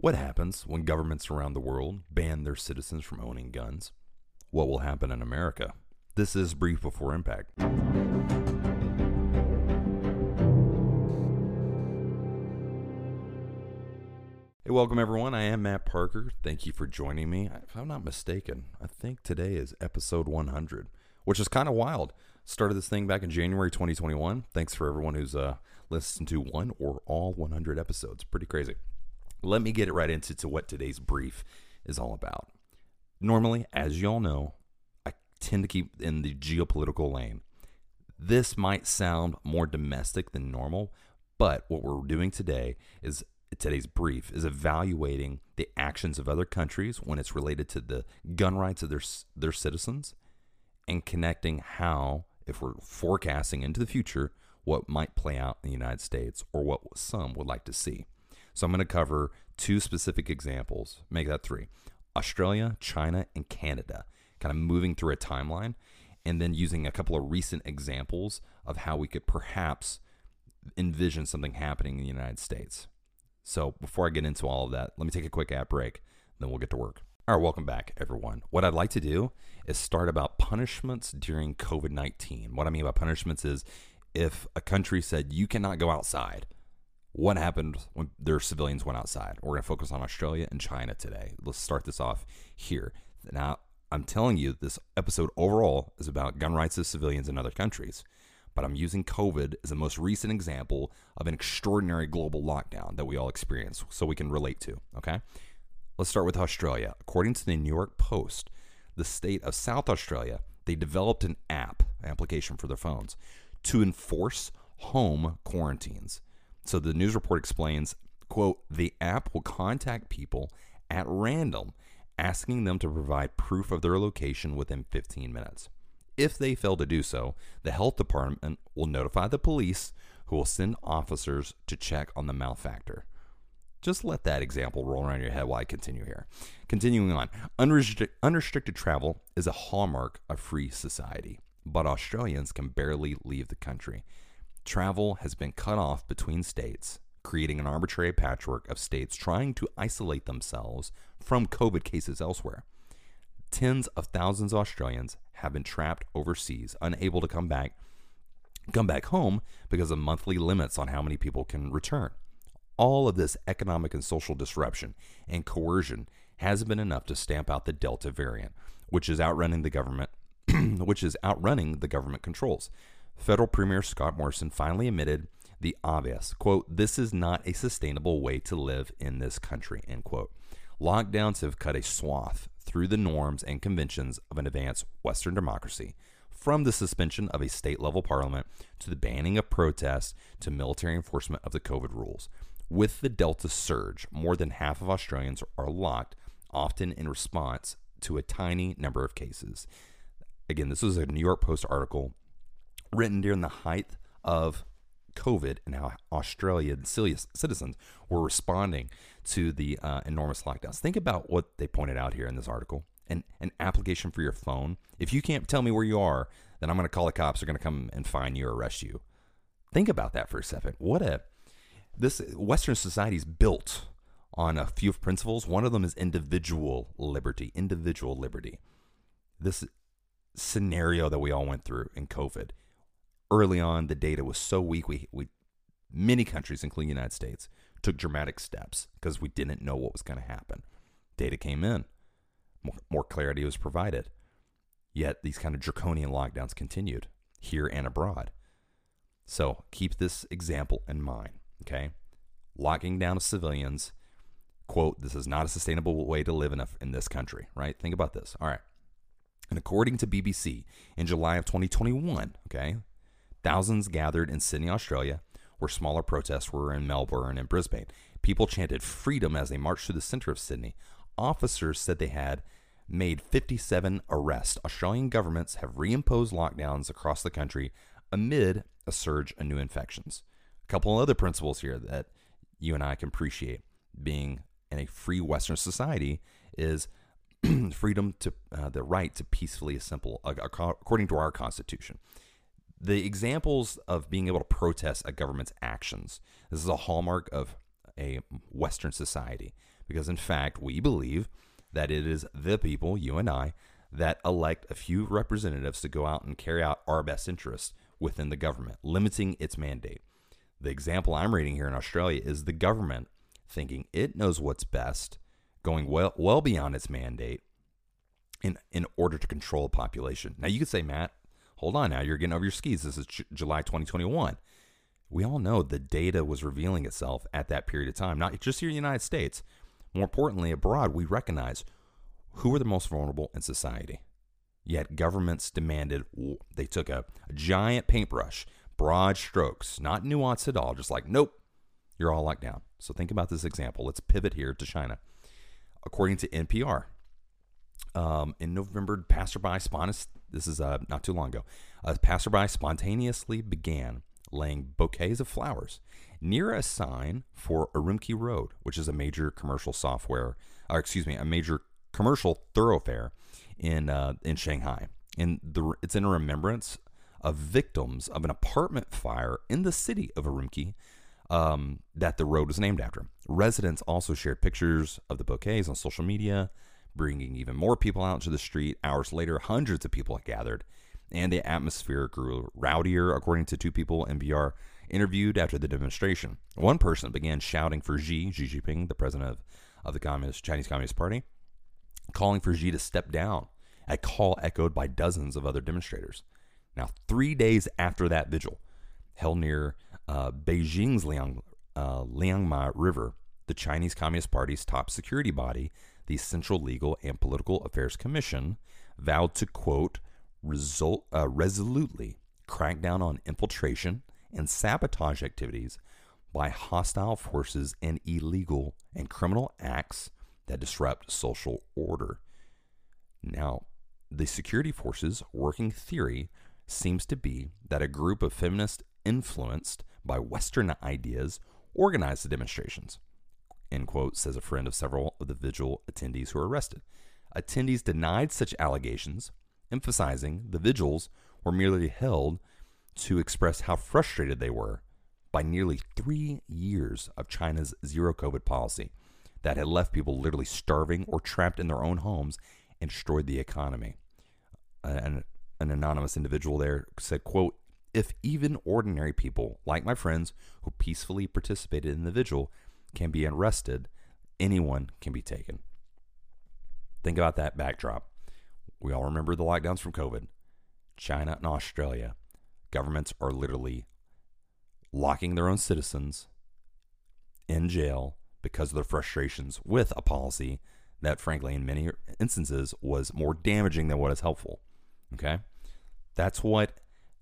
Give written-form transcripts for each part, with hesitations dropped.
What happens when governments around the world ban their citizens from owning guns? What will happen in America? This is Brief Before Impact. Hey, welcome everyone. I am Matt Parker. Thank you for joining me. If I'm not mistaken, I think today is episode 100, which is kind of wild. Started this thing back in January 2021. Thanks for everyone who's listened to one or all 100 episodes. Pretty crazy. Let me get it right into what today's brief is all about. Normally, as you all know, I tend to keep in the geopolitical lane. This might sound more domestic than normal, but what we're doing today is today's brief is evaluating the actions of other countries when it's related to the gun rights of their citizens and connecting how, if we're forecasting into the future, what might play out in the United States or what some would like to see. So I'm going to cover two specific examples, make that three: Australia, China, and Canada, kind of moving through a timeline, and then using a couple of recent examples of how we could perhaps envision something happening in the United States. So before I get into all of that, let me take a quick ad break, then we'll get to work. All right, welcome back, everyone. What I'd like to do is start about punishments during COVID-19. What I mean by punishments is if a country said you cannot go outside, what happened when their civilians went outside? We're going to focus on Australia and China today. Let's start this off here. Now, I'm telling you, this episode overall is about gun rights of civilians in other countries, but I'm using COVID as the most recent example of an extraordinary global lockdown that we all experience so we can relate to, okay? Let's start with Australia. According to the New York Post, the state of South Australia, they developed an application for their phones to enforce home quarantines. So the news report explains, quote, the app will contact people at random, asking them to provide proof of their location within 15 minutes. If they fail to do so, the health department will notify the police, who will send officers to check on the malefactor. Just let that example roll around your head while I continue here. Continuing on, unrestricted travel is a hallmark of free society, but Australians can barely leave the country. Travel has been cut off between states, creating an arbitrary patchwork of states trying to isolate themselves from COVID cases elsewhere. Tens of thousands of Australians have been trapped overseas, unable to come back home because of monthly limits on how many people can return. All of this economic and social disruption and coercion has been enough to stamp out the Delta variant, which is outrunning the government controls. Federal Premier Scott Morrison finally admitted the obvious, quote, this is not a sustainable way to live in this country, end quote. Lockdowns have cut a swath through the norms and conventions of an advanced Western democracy, from the suspension of a state-level parliament to the banning of protests to military enforcement of the COVID rules. With the Delta surge, more than half of Australians are locked, often in response to a tiny number of cases. Again, this was a New York Post article written during the height of COVID and how Australian citizens were responding to the enormous lockdowns. Think about what they pointed out here in this article. An application for your phone. If you can't tell me where you are, then I'm going to call the cops. They're going to come and find you or arrest you. Think about that for a second. This Western society is built on a few principles. One of them is individual liberty. This scenario that we all went through in COVID. Early on, the data was so weak, many countries, including the United States, took dramatic steps because we didn't know what was going to happen. Data came in. More clarity was provided. Yet these kind of draconian lockdowns continued here and abroad. So keep this example in mind, okay? Locking down of civilians, quote, this is not a sustainable way to live in this country, right? Think about this. All right. And according to BBC, in July of 2021, okay, thousands gathered in Sydney, Australia, where smaller protests were in Melbourne and Brisbane. People chanted freedom as they marched through the center of Sydney. Officers said they had made 57 arrests. Australian governments have reimposed lockdowns across the country amid a surge in new infections. A couple of other principles here that you and I can appreciate being in a free Western society is freedom to the right to peacefully assemble, according to our Constitution. The examples of being able to protest a government's actions, this is a hallmark of a Western society because in fact, we believe that it is the people, you and I, that elect a few representatives to go out and carry out our best interests within the government, limiting its mandate. The example I'm reading here in Australia is the government thinking it knows what's best, going well beyond its mandate in order to control the population. Now, you could say, Matt, hold on now, you're getting over your skis. This is July 2021. We all know the data was revealing itself at that period of time, not just here in the United States. More importantly, abroad, we recognize who are the most vulnerable in society. Yet governments demanded, they took a giant paintbrush, broad strokes, not nuanced at all, just like, nope, you're all locked down. So think about this example. Let's pivot here to China. According to NPR, in November, this is not too long ago, a passerby spontaneously began laying bouquets of flowers near a sign for Urumqi Road, which is a major commercial commercial thoroughfare in Shanghai. It's in remembrance of victims of an apartment fire in the city of Urumqi that the road was named after. Residents also shared pictures of the bouquets on social media, bringing even more people out into the street. Hours later, hundreds of people had gathered, and the atmosphere grew rowdier, according to two people NPR interviewed after the demonstration. One person began shouting for Xi Jinping, the president of the Chinese Communist Party, calling for Xi to step down, a call echoed by dozens of other demonstrators. Now, 3 days after that vigil, held near Beijing's Liangma River, the Chinese Communist Party's top security body, the Central Legal and Political Affairs Commission, vowed to, quote, resolutely crack down on infiltration and sabotage activities by hostile forces and illegal and criminal acts that disrupt social order. Now, the security forces' working theory seems to be that a group of feminists influenced by Western ideas organized the demonstrations, end quote, says a friend of several of the vigil attendees who were arrested. Attendees denied such allegations, emphasizing the vigils were merely held to express how frustrated they were by nearly 3 years of China's zero COVID policy that had left people literally starving or trapped in their own homes and destroyed the economy. An anonymous individual there said, quote, if even ordinary people like my friends who peacefully participated in the vigil can be arrested, anyone can be taken. Think about that backdrop. We all remember the lockdowns from COVID. China and Australia, governments are literally locking their own citizens in jail because of their frustrations with a policy that, frankly, in many instances was more damaging than what is helpful. Okay? That's what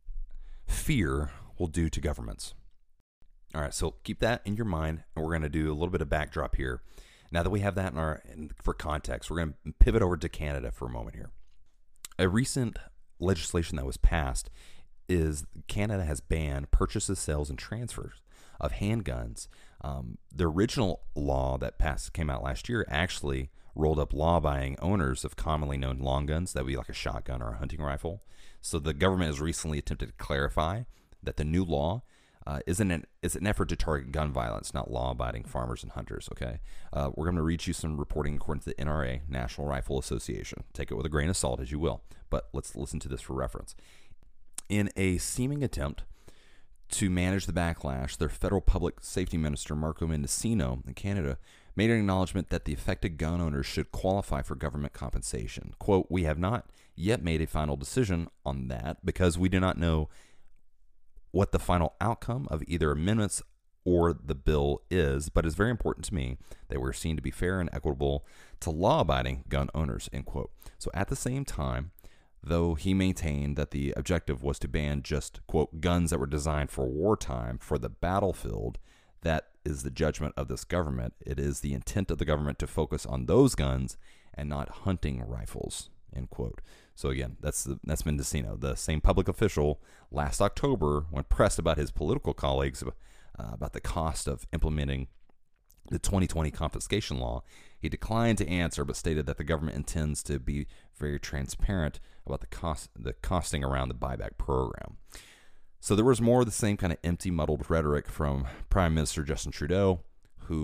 fear will do to governments. All right, so keep that in your mind, and we're going to do a little bit of backdrop here. Now that we have that for context, we're going to pivot over to Canada for a moment here. A recent legislation that was passed is Canada has banned purchases, sales, and transfers of handguns. The original law that came out last year actually rolled up law-abiding owners of commonly known long guns that would be like a shotgun or a hunting rifle. So the government has recently attempted to clarify that the new law is an effort to target gun violence, not law-abiding farmers and hunters, okay? We're going to read you some reporting according to the NRA, National Rifle Association. Take it with a grain of salt as you will, but let's listen to this for reference. In a seeming attempt to manage the backlash, their federal public safety minister, Marco Mendicino, in Canada, made an acknowledgement that the affected gun owners should qualify for government compensation. Quote, we have not yet made a final decision on that because we do not know what the final outcome of either amendments or the bill is, but it's very important to me that we're seen to be fair and equitable to law-abiding gun owners, end quote. So at the same time, though he maintained that the objective was to ban just, quote, guns that were designed for wartime, for the battlefield, that is the judgment of this government. It is the intent of the government to focus on those guns and not hunting rifles, end quote. So again, that's Mendicino, the same public official last October when pressed about his political colleagues about the cost of implementing the 2020 confiscation law. He declined to answer, but stated that the government intends to be very transparent about the costing around the buyback program. So there was more of the same kind of empty, muddled rhetoric from Prime Minister Justin Trudeau, who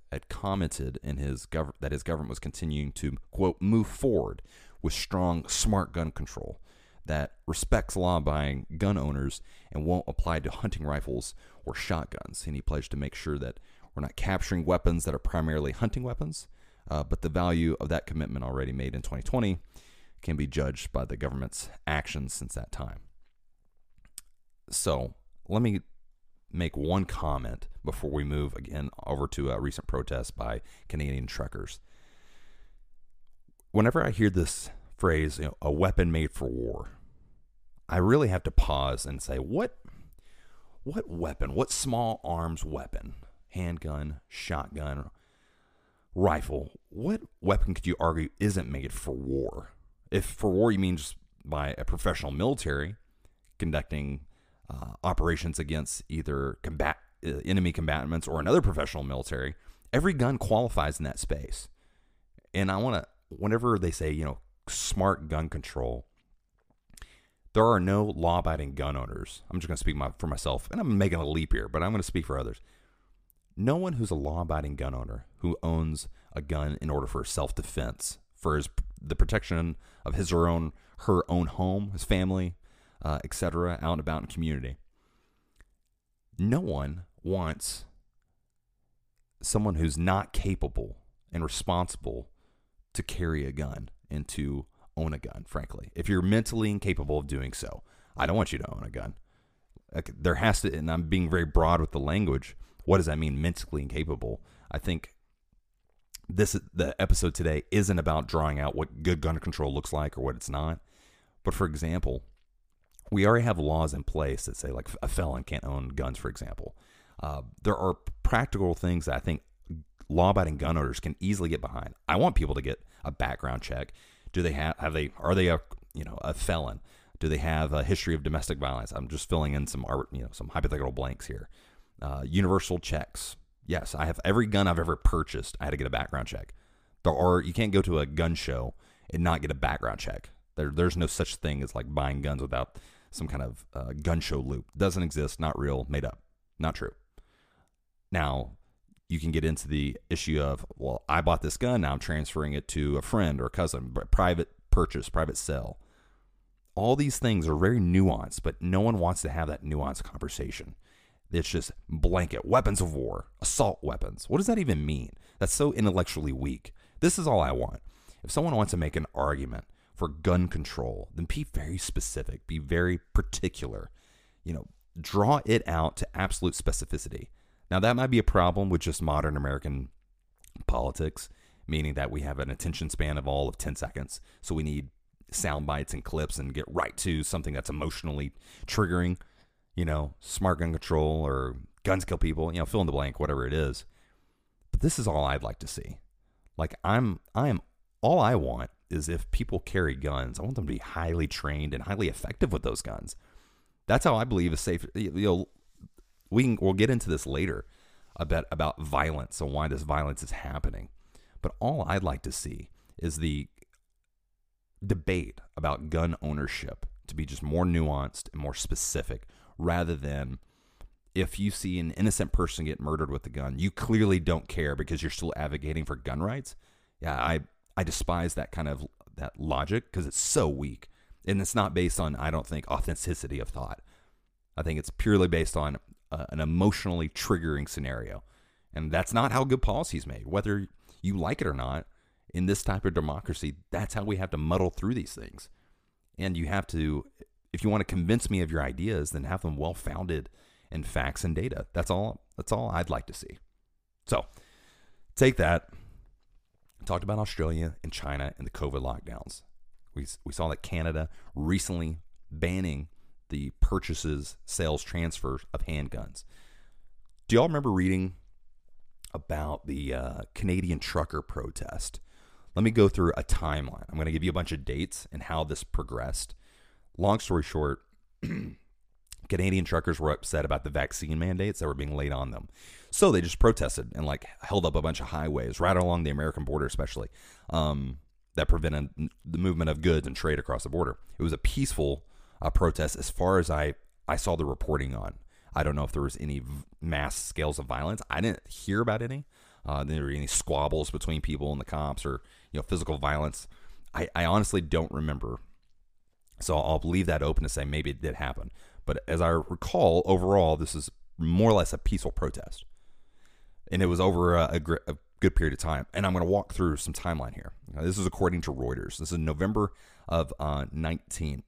had commented in that his government was continuing to, quote, move forward with strong, smart gun control that respects law-abiding gun owners and won't apply to hunting rifles or shotguns. And he pledged to make sure that we're not capturing weapons that are primarily hunting weapons, but the value of that commitment already made in 2020 can be judged by the government's actions since that time. So let me make one comment before we move again over to a recent protest by Canadian truckers. Whenever I hear this phrase, a weapon made for war, I really have to pause and say, what weapon, what small arms weapon, handgun, shotgun, rifle, what weapon could you argue isn't made for war? If for war you mean just by a professional military conducting operations against either enemy combatants or another professional military, every gun qualifies in that space. And I want to, whenever they say, smart gun control, there are no law-abiding gun owners. I'm just going to speak for myself, and I'm making a leap here, but I'm going to speak for others. No one who's a law-abiding gun owner who owns a gun in order for self-defense, for the protection of his or her own home, his family, etc., out and about in the community. No one wants someone who's not capable and responsible to carry a gun and to own a gun, frankly. If you're mentally incapable of doing so, I don't want you to own a gun. There has to, and I'm being very broad with the language, what does that mean, mentally incapable? I think the episode today isn't about drawing out what good gun control looks like or what it's not. But for example, we already have laws in place that say like a felon can't own guns, for example. There are practical things that I think law-abiding gun owners can easily get behind. I want people to get a background check. Do they are they a felon? Do they have a history of domestic violence? I'm just filling in some hypothetical blanks here. Universal checks. Yes, I have every gun I've ever purchased. I had to get a background check. You can't go to a gun show and not get a background check. There's no such thing as like buying guns without some kind of gun show loop. Doesn't exist. Not real. Made up. Not true. Now, you can get into the issue of, well, I bought this gun. Now I'm transferring it to a friend or a cousin. Private purchase, private sale. All these things are very nuanced, but no one wants to have that nuanced conversation. It's just blanket weapons of war, assault weapons. What does that even mean? That's so intellectually weak. This is all I want. If someone wants to make an argument for gun control, then be very specific, be very particular. Draw it out to absolute specificity. Now, that might be a problem with just modern American politics, meaning that we have an attention span of all of 10 seconds. So we need sound bites and clips and get right to something that's emotionally triggering, smart gun control or guns kill people, fill in the blank, whatever it is. But this is all I'd like to see. Like all I want is if people carry guns, I want them to be highly trained and highly effective with those guns. That's how I believe is safe. We'll get into this later about violence and why this violence is happening. But all I'd like to see is the debate about gun ownership to be just more nuanced and more specific, rather than if you see an innocent person get murdered with a gun, you clearly don't care because you're still advocating for gun rights. Yeah, I despise that kind of that logic because it's so weak. And it's not based on, I don't think, authenticity of thought. I think it's purely based on an emotionally triggering scenario. And that's not how good policy is made. Whether you like it or not, in this type of democracy, that's how we have to muddle through these things. And you have to, if you want to convince me of your ideas, then have them well-founded in facts and data. That's all I'd like to see. So, take that. Talked about Australia and China and the COVID lockdowns. We saw that Canada recently banning the purchases, sales, transfers of handguns. Do y'all remember reading about the Canadian trucker protest? Let me go through a timeline. I'm going to give you a bunch of dates and how this progressed. Long story short, Canadian truckers were upset about the vaccine mandates that were being laid on them. So they just protested and held up a bunch of highways right along the American border, especially, that prevented the movement of goods and trade across the border. It was a peaceful protest as far as I saw the reporting on. I don't know if there was any mass scales of violence. I didn't hear about any. there were any squabbles between people and the cops or physical violence. I honestly don't remember. So I'll leave that open to say maybe it did happen. But as I recall, overall, this is more or less a peaceful protest. And it was over a good period of time. And I'm going to walk through some timeline here. This is according to Reuters. This is November 19th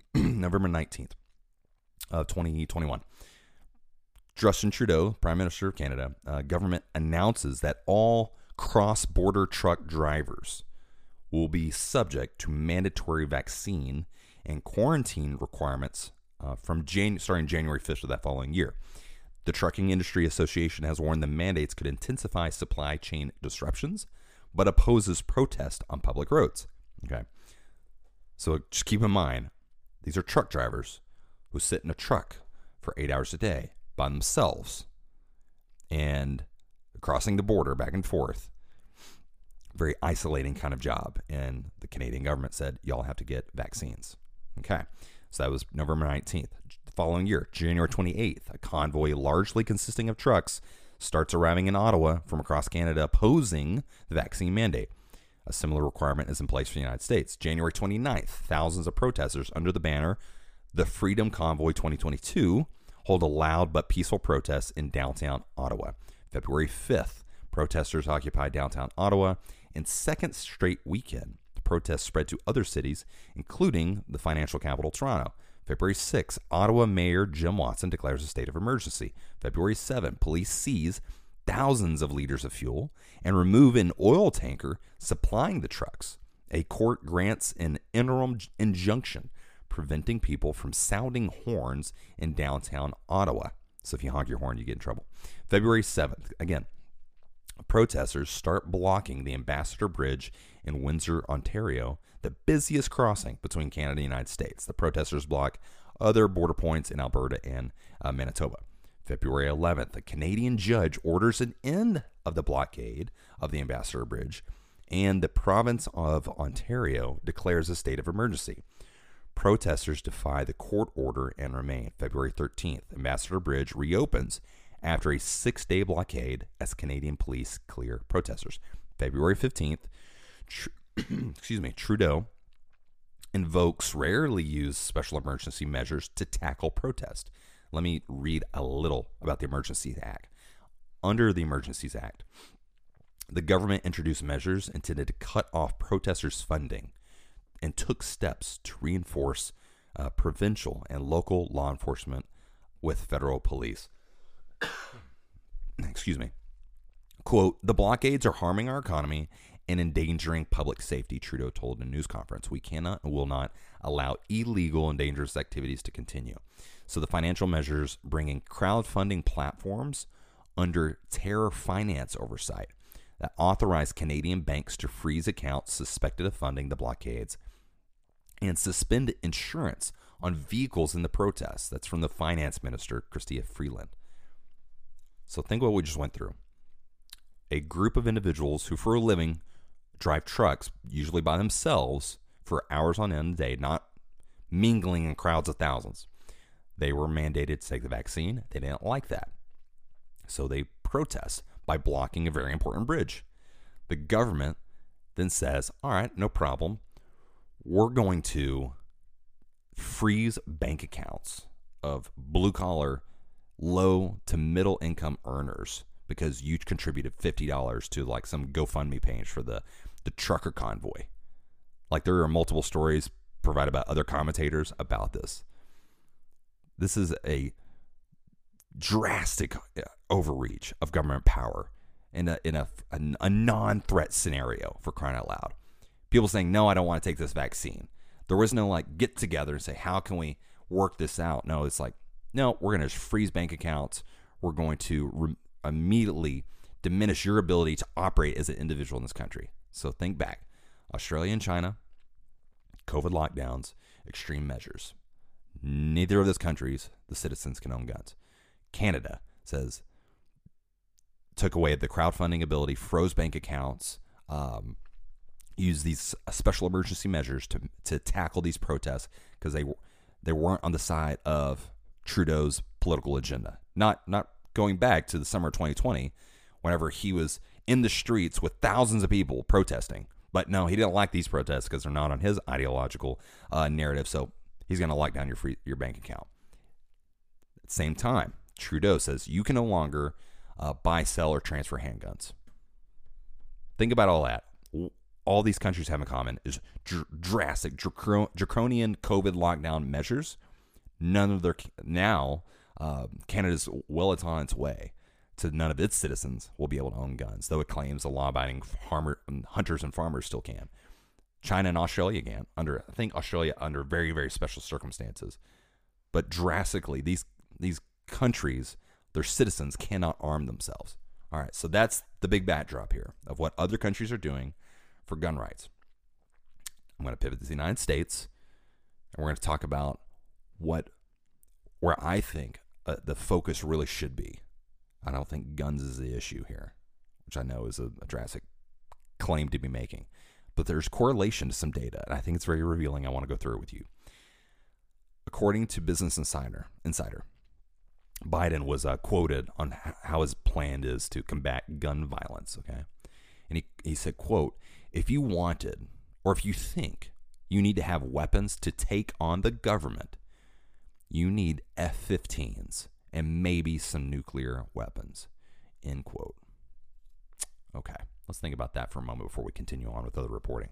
of 2021. Justin Trudeau, Prime Minister of Canada, government announces that all cross-border truck drivers will be subject to mandatory vaccine and quarantine requirements starting January 5th of that following year. The Trucking Industry Association has warned the mandates could intensify supply chain disruptions, but opposes protest on public roads. Okay, so just keep in mind, these are truck drivers who sit in a truck for 8 hours a day by themselves and crossing the border back and forth. Very isolating kind of job. And the Canadian government said, y'all have to get vaccines. Okay, so that was November 19th. The following year, January 28th, a convoy largely consisting of trucks starts arriving in Ottawa from across Canada opposing the vaccine mandate. A similar requirement is in place for the United States. January 29th, thousands of protesters under the banner The Freedom Convoy 2022 hold a loud but peaceful protest in downtown Ottawa. February 5th, protesters occupied downtown Ottawa. In second straight weekend, the protests spread to other cities, including the financial capital, Toronto. February 6th, Ottawa Mayor Jim Watson declares a state of emergency. February 7th, police seize thousands of liters of fuel and remove an oil tanker supplying the trucks. A court grants an interim injunction preventing people from sounding horns in downtown Ottawa. So if you honk your horn, you get in trouble. February 7th, again, protesters start blocking the Ambassador Bridge in Windsor, Ontario, the busiest crossing between Canada and the United States. The protesters block other border points in Alberta and Manitoba. February 11th, a Canadian judge orders an end of the blockade of the Ambassador Bridge, and the province of Ontario declares a state of emergency. Protesters defy the court order and remain. February 13th, Ambassador Bridge reopens after a 6-day blockade as Canadian police clear protesters. February 15th, Trudeau invokes rarely used special emergency measures to tackle protest. Let me read a little about the Emergencies Act. Under the Emergencies Act, the government introduced measures intended to cut off protesters' funding and took steps to reinforce provincial and local law enforcement with federal police. Excuse me. Quote, the blockades are harming our economy and endangering public safety, Trudeau told in a news conference. We cannot and will not allow illegal and dangerous activities to continue. So the financial measures bringing crowdfunding platforms under terror finance oversight that authorize Canadian banks to freeze accounts suspected of funding the blockades and suspend insurance on vehicles in the protests. That's from the finance minister, Chrystia Freeland. So think what we just went through. A group of individuals who for a living drive trucks, usually by themselves, for hours on end a day, not mingling in crowds of thousands. They were mandated to take the vaccine. They didn't like that. So they protest by blocking a very important bridge. The government then says, all right, no problem. We're going to freeze bank accounts of blue-collar, low to middle income earners because you contributed $50 to like some GoFundMe page for the trucker convoy. Like there are multiple stories provided by other commentators about this. This is a drastic overreach of government power in a non-threat scenario, for crying out loud. People saying, no, I don't want to take this vaccine. There was no like get together and say, how can we work this out? No, it's like, no, we're going to freeze bank accounts. We're going to immediately diminish your ability to operate as an individual in this country. So think back. Australia and China, COVID lockdowns, extreme measures. Neither of those countries, the citizens can own guns. Canada says, took away the crowdfunding ability, froze bank accounts, used these special emergency measures to tackle these protests because they weren't on the side of Trudeau's political agenda. Not going back to the summer of 2020, whenever he was in the streets with thousands of people protesting. But no, he didn't like these protests because they're not on his ideological narrative. So he's going to lock down your bank account. At the same time, Trudeau says you can no longer buy, sell, or transfer handguns. Think about all that. All these countries have in common is drastic, draconian COVID lockdown measures. Canada's well, it's on its way to none of its citizens will be able to own guns, though it claims the law-abiding hunters and farmers still can. China and Australia can, Australia under very, very special circumstances. But drastically, these countries, their citizens cannot arm themselves. All right, so that's the big backdrop here of what other countries are doing for gun rights. I'm going to pivot to the United States, and we're going to talk about where I think the focus really should be. I don't think guns is the issue here, which I know is a drastic claim to be making. But there's correlation to some data, and I think it's very revealing. I want to go through it with you. According to Business Insider, Biden was quoted on how his plan is to combat gun violence, okay? And he said, quote, if you wanted, or if you think you need to have weapons to take on the government, you need F-15s and maybe some nuclear weapons, end quote. Okay, let's think about that for a moment before we continue on with other reporting.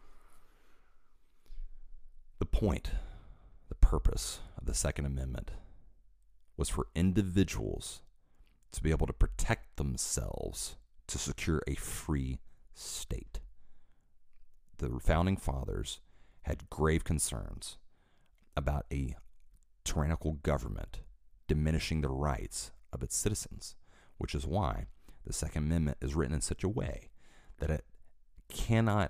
The point, the purpose of the Second Amendment was for individuals to be able to protect themselves to secure a free state. The founding fathers had grave concerns about a tyrannical government diminishing the rights of its citizens, which is why the Second Amendment is written in such a way that a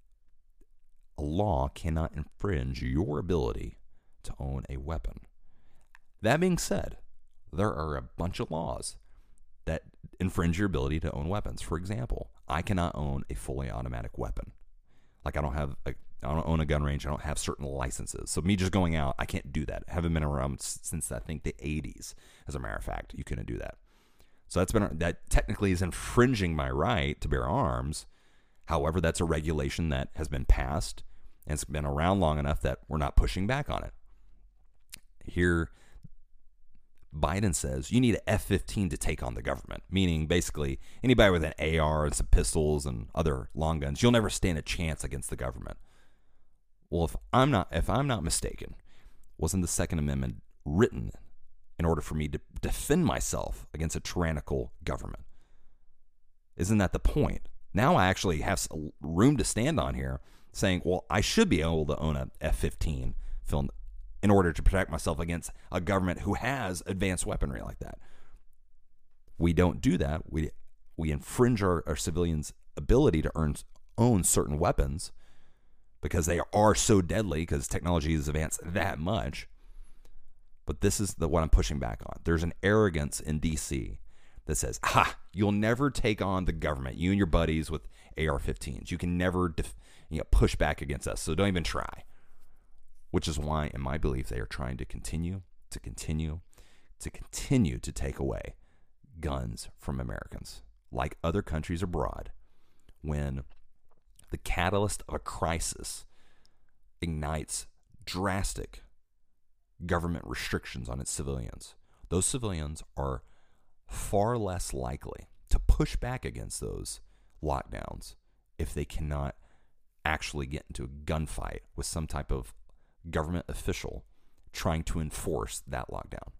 law cannot infringe your ability to own a weapon. That being said, there are a bunch of laws that infringe your ability to own weapons. For example, I cannot own a fully automatic weapon. Like I don't own a gun range. I don't have certain licenses. So me just going out, I can't do that. I haven't been around since I think the 80s. As a matter of fact, you couldn't do that. So that technically is infringing my right to bear arms. However, that's a regulation that has been passed and it's been around long enough that we're not pushing back on it. Here, Biden says you need an F-15 to take on the government, meaning basically anybody with an AR and some pistols and other long guns, you'll never stand a chance against the government. Well, if I'm not mistaken, wasn't the Second Amendment written in order for me to defend myself against a tyrannical government? Isn't that the point? Now I actually have room to stand on here saying, well, I should be able to own a F-15 film in order to protect myself against a government who has advanced weaponry like that. We don't do that. We infringe our civilians' ability to own certain weapons because they are so deadly because technology has advanced that much. But this is what I'm pushing back on. There's an arrogance in D.C. that says, you'll never take on the government, you and your buddies with AR-15s. You can never push back against us, so don't even try. Which is why, in my belief, they are trying to continue to take away guns from Americans, like other countries abroad, when the catalyst of a crisis ignites drastic government restrictions on its civilians. Those civilians are far less likely to push back against those lockdowns if they cannot actually get into a gunfight with some type of government official trying to enforce that lockdown.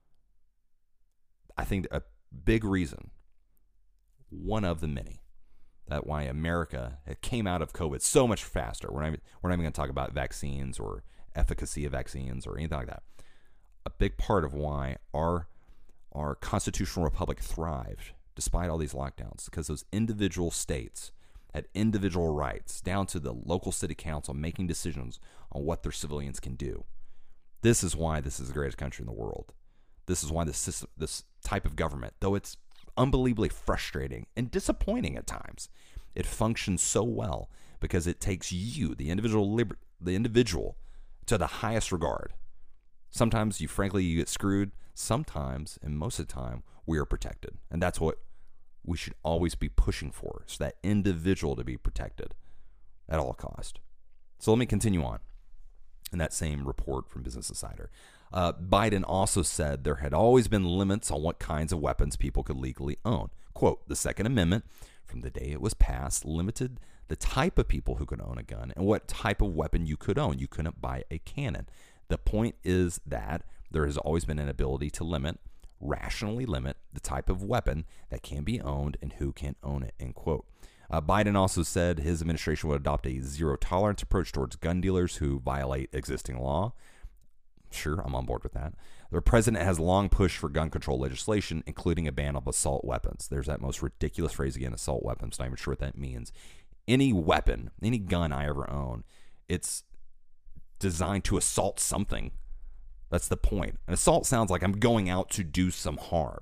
I think a big reason, one of the many, that why America came out of COVID so much faster. We're not even going to talk about vaccines or efficacy of vaccines or anything like that. A big part of why our constitutional republic thrived despite all these lockdowns, because those individual states had individual rights down to the local city council making decisions on what their civilians can do. This is why this is the greatest country in the world. This is why this type of government, though it's unbelievably frustrating and disappointing at times, it functions so well because it takes you, the individual, to the highest regard. Sometimes you get screwed. Sometimes, and most of the time, we are protected. And that's what we should always be pushing for, so that individual to be protected at all cost. So let me continue on in that same report from Business Insider. Biden also said there had always been limits on what kinds of weapons people could legally own. Quote, the Second Amendment, from the day it was passed, limited the type of people who could own a gun and what type of weapon you could own. You couldn't buy a cannon. The point is that there has always been an ability to rationally limit the type of weapon that can be owned and who can own it, end quote. Biden also said his administration would adopt a zero-tolerance approach towards gun dealers who violate existing law. Sure, I'm on board with that. The president has long pushed for gun control legislation, including a ban of assault weapons. There's that most ridiculous phrase again, assault weapons. Not even sure what that means. Any weapon, any gun I ever own, it's designed to assault something. That's the point. An assault sounds like I'm going out to do some harm.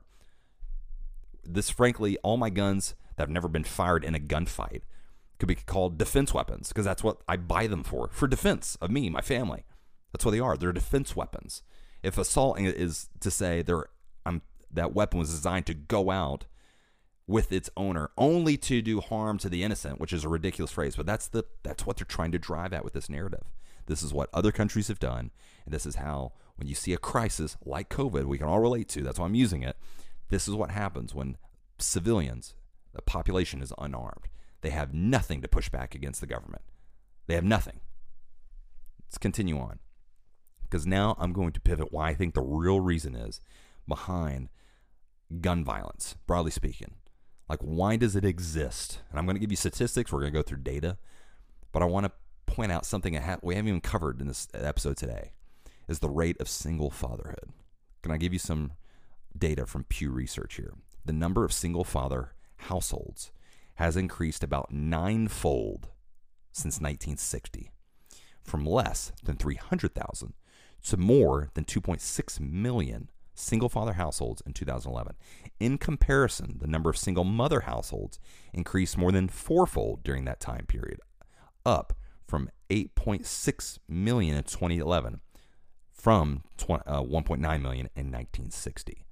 This, frankly, all my guns that have never been fired in a gunfight could be called defense weapons, because that's what I buy them for defense of me, my family. That's what they are. They're defense weapons. If assault is to say that weapon was designed to go out with its owner only to do harm to the innocent, which is a ridiculous phrase, but that's what they're trying to drive at with this narrative. This is what other countries have done, and this is how, when you see a crisis like COVID, we can all relate to, that's why I'm using it, this is what happens when civilians, the population is unarmed. They have nothing to push back against the government. They have nothing. Let's continue on, because now I'm going to pivot why I think the real reason is behind gun violence, broadly speaking. Like, why does it exist? And I'm going to give you statistics. We're going to go through data. But I want to point out something we haven't even covered in this episode today, is the rate of single fatherhood. Can I give you some data from Pew Research here? The number of single father households has increased about 9-fold since 1960, from less than 300,000 to more than 2.6 million single father households in 2011. In comparison, the number of single mother households increased more than 4-fold during that time period, up from 8.6 million in 2011 from 1.9 million in 1960.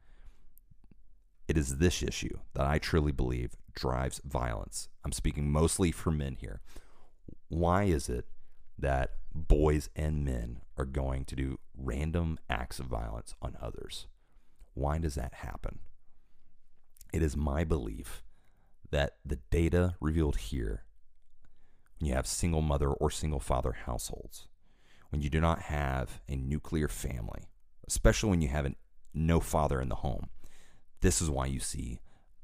It is this issue that I truly believe drives violence. I'm speaking mostly for men here. Why is it that boys and men are going to do random acts of violence on others? Why does that happen? It is my belief that the data revealed here, when you have single mother or single father households, when you do not have a nuclear family, especially when you have no father in the home, this is why you see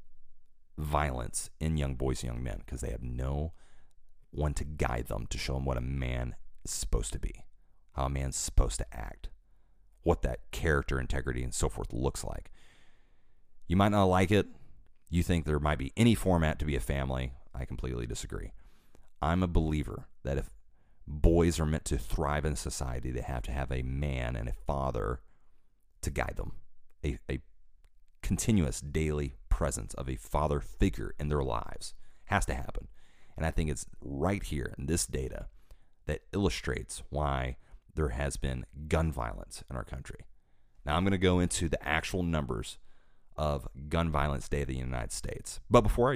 violence in young boys and young men, because they have no one to guide them, to show them what a man is supposed to be, how a man's supposed to act, what that character, integrity, and so forth looks like. You might not like it. You think there might be any format to be a family. I completely disagree. I'm a believer that if boys are meant to thrive in society, they have to have a man and a father to guide them, a continuous daily presence of a father figure in their lives has to happen. And I think it's right here in this data that illustrates why there has been gun violence in our country. Now I'm going to go into the actual numbers of gun violence data in the United States. But before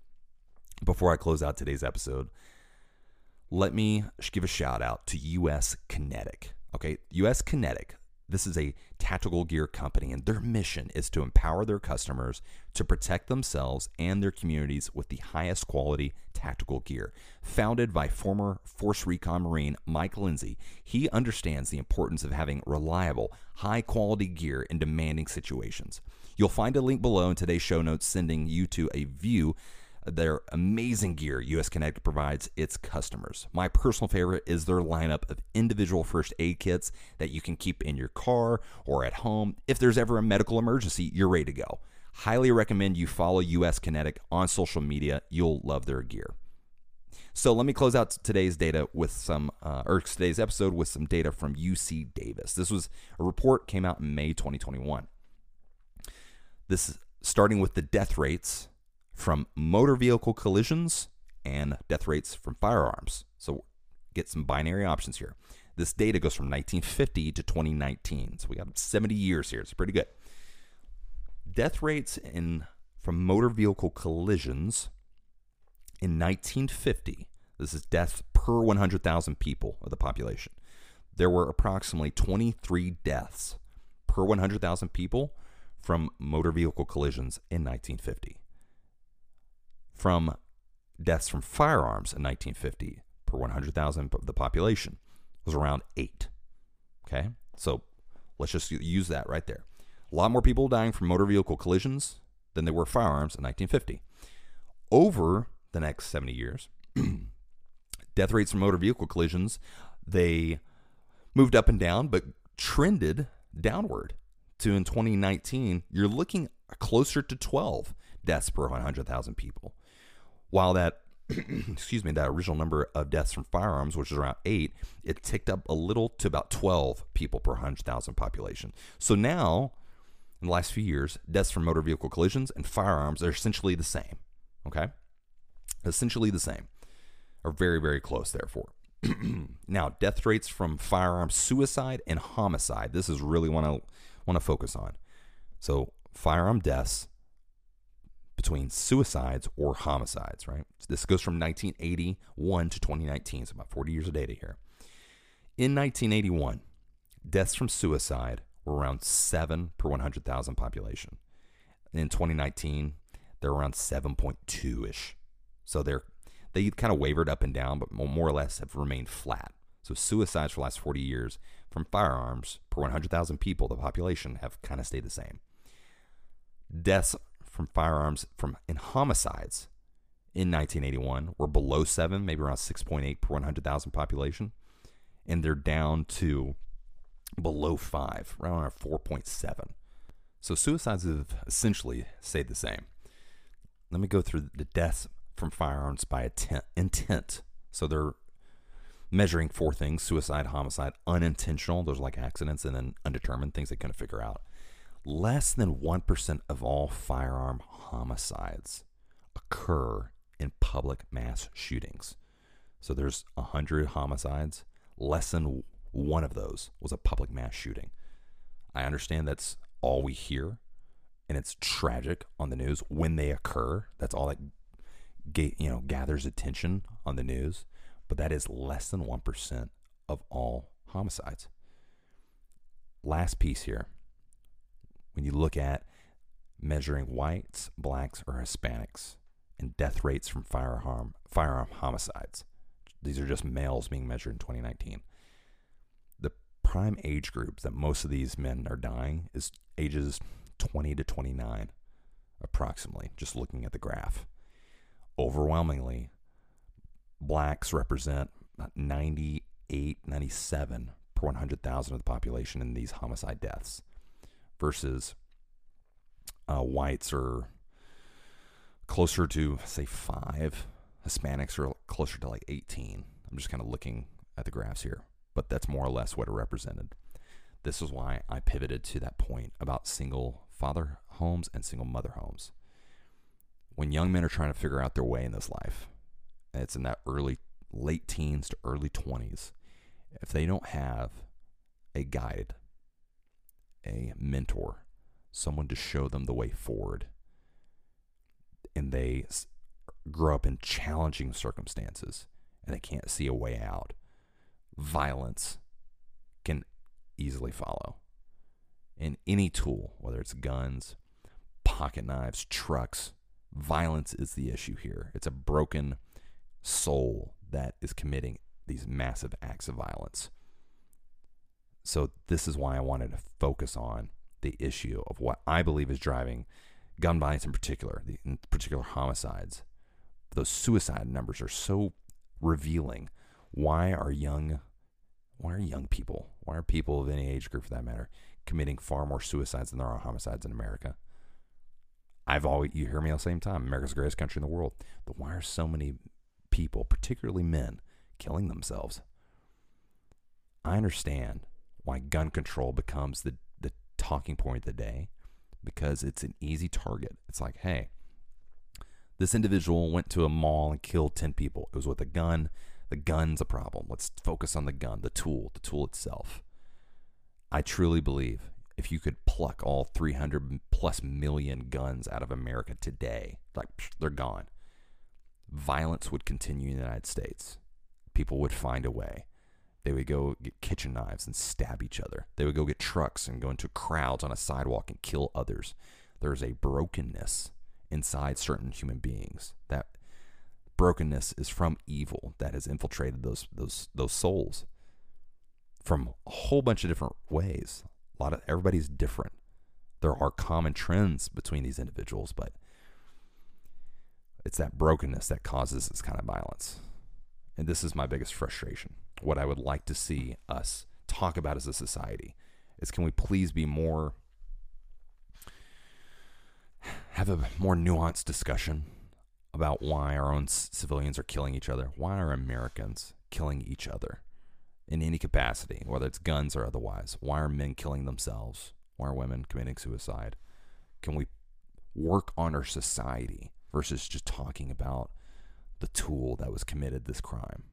I close out today's episode, let me give a shout out to US Kinetic. Okay, US Kinetic. This is a tactical gear company, and their mission is to empower their customers to protect themselves and their communities with the highest quality tactical gear. Founded by former Force Recon Marine Mike Lindsay, he understands the importance of having reliable, high-quality gear in demanding situations. You'll find a link below in today's show notes sending you to a view of their amazing gear US Kinetic provides its customers. My personal favorite is their lineup of individual first aid kits that you can keep in your car or at home. If there's ever a medical emergency, you're ready to go. Highly recommend you follow US Kinetic on social media. You'll love their gear. So let me close out today's data with today's episode with some data from UC Davis. This was a report came out in May 2021. This is starting with the death rates from motor vehicle collisions and death rates from firearms. So get some binary options here. This data goes from 1950 to 2019. So we got 70 years here. It's pretty good. Death rates in from motor vehicle collisions in 1950, this is deaths per 100,000 people of the population, there were approximately 23 deaths per 100,000 people from motor vehicle collisions in 1950. From deaths from firearms in 1950 per 100,000 of the population was around 8. Okay, so let's just use that right there. A lot more people dying from motor vehicle collisions than there were firearms in 1950. Over the next 70 years, death rates from motor vehicle collisions, they moved up and down, but trended downward to in 2019, you're looking closer to 12 deaths per 100,000 people. While that, that original number of deaths from firearms, which is around 8, it ticked up a little to about 12 people per 100,000 population. So now, in the last few years, deaths from motor vehicle collisions and firearms are essentially the same. Okay? Essentially the same. Are very, very close, therefore. Now, death rates from firearms, suicide, and homicide. This is really what I want to focus on. So, firearm deaths between suicides or homicides, right? So this goes from 1981 to 2019, so about 40 years of data here. In 1981, deaths from suicide were around 7 per 100,000 population. In 2019, they're around 7.2-ish. So they kind of wavered up and down, but more or less have remained flat. So suicides for the last 40 years from firearms per 100,000 people, the population, have kind of stayed the same. Deaths from firearms in homicides in 1981 were below 7, maybe around 6.8 per 100,000 population. And they're down to below 5, around 4.7. So suicides have essentially stayed the same. Let me go through the deaths from firearms by intent. So they're measuring 4 things: suicide, homicide, unintentional, those are like accidents, and then undetermined, things they couldn't figure out. Less than 1% of all firearm homicides occur in public mass shootings. So there's 100 homicides. Less than one of those was a public mass shooting. I understand that's all we hear, and it's tragic on the news when they occur. That's all that gathers attention on the news. But that is less than 1% of all homicides. Last piece here. When you look at measuring whites, blacks, or Hispanics and death rates from firearm homicides, these are just males being measured in 2019. The prime age group that most of these men are dying is ages 20 to 29, approximately, just looking at the graph. Overwhelmingly, blacks represent about 98, 97 per 100,000 of the population in these homicide deaths, versus whites are closer to, say, 5. Hispanics are closer to like 18. I'm just kind of looking at the graphs here, but that's more or less what it represented. This is why I pivoted to that point about single father homes and single mother homes. When young men are trying to figure out their way in this life, it's in that late teens to early 20s, if they don't have a guide, a mentor, someone to show them the way forward, and they grow up in challenging circumstances and they can't see a way out, violence can easily follow. And any tool, whether it's guns, pocket knives, trucks, violence is the issue here. It's a broken soul that is committing these massive acts of violence. So this is why I wanted to focus on the issue of what I believe is driving gun violence in particular homicides. Those suicide numbers are so revealing. Why are young people, why are people of any age group for that matter, committing far more suicides than there are homicides in America? You hear me all the same time, America's the greatest country in the world. But why are so many people, particularly men, killing themselves? I understand why gun control becomes the talking point of the day, because it's an easy target. It's like, hey, this individual went to a mall and killed 10 people. It was with a gun. The gun's a problem. Let's focus on the gun, the tool itself. I truly believe if you could pluck all 300 plus million guns out of America today, like they're gone, violence would continue in the United States. People would find a way. They would go get kitchen knives and stab each other. They would go get trucks and go into crowds on a sidewalk and kill others. There's a brokenness inside certain human beings. That brokenness is from evil that has infiltrated those souls from a whole bunch of different ways. Everybody's different. There are common trends between these individuals, but it's that brokenness that causes this kind of violence. And this is my biggest frustration. What I would like to see us talk about as a society is, can we please be more, have a more nuanced discussion about why our own civilians are killing each other? Why are Americans killing each other in any capacity, whether it's guns or otherwise? Why are men killing themselves? Why are women committing suicide? Can we work on our society versus just talking about the tool that was committed this crime?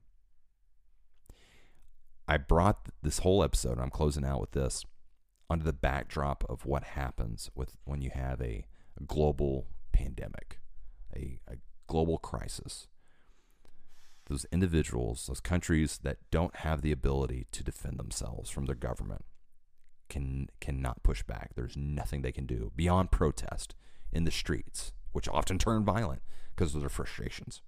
I brought this whole episode, and I'm closing out with this, under the backdrop of what happens when you have a global pandemic, a global crisis. Those individuals, those countries that don't have the ability to defend themselves from their government cannot push back. There's nothing they can do beyond protest in the streets, which often turn violent because of their frustrations.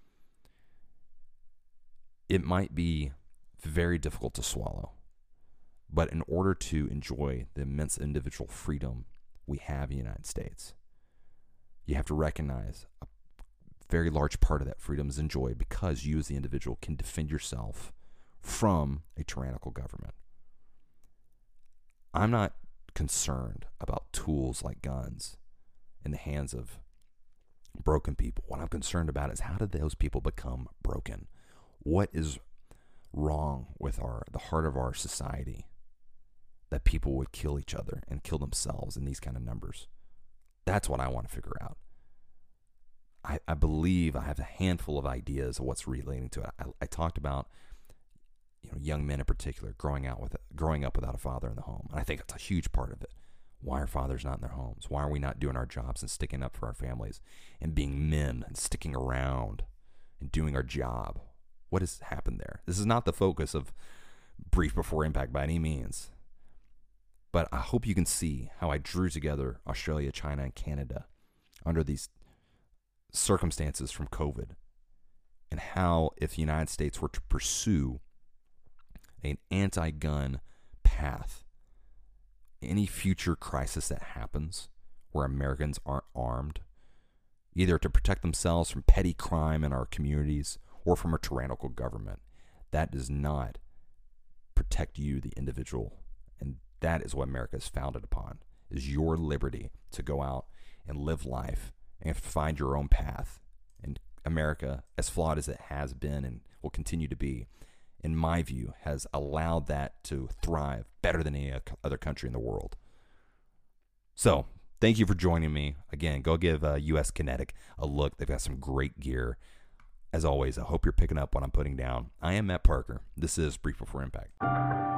It might be very difficult to swallow, but in order to enjoy the immense individual freedom we have in the United States, you have to recognize a very large part of that freedom is enjoyed because you as the individual can defend yourself from a tyrannical government. I'm not concerned about tools like guns in the hands of broken people. What I'm concerned about is, how did those people become broken? What is wrong with the heart of our society that people would kill each other and kill themselves in these kind of numbers? That's what I want to figure out. I believe I have a handful of ideas of what's relating to it. I talked about, young men in particular growing up without a father in the home. And I think that's a huge part of it. Why are fathers not in their homes? Why are we not doing our jobs and sticking up for our families and being men and sticking around and doing our job? What has happened there? This is not the focus of Brief Before Impact by any means. But I hope you can see how I drew together Australia, China, and Canada under these circumstances from COVID, and how if the United States were to pursue an anti-gun path, any future crisis that happens where Americans aren't armed, either to protect themselves from petty crime in our communities or from a tyrannical government, that does not protect you, the individual. And that is what America is founded upon, is your liberty to go out and live life and find your own path. And America, as flawed as it has been and will continue to be, in my view, has allowed that to thrive better than any other country in the world. So, thank you for joining me. Again, go give US Kinetic a look. They've got some great gear. As always, I hope you're picking up what I'm putting down. I am Matt Parker. This is Brief Before Impact.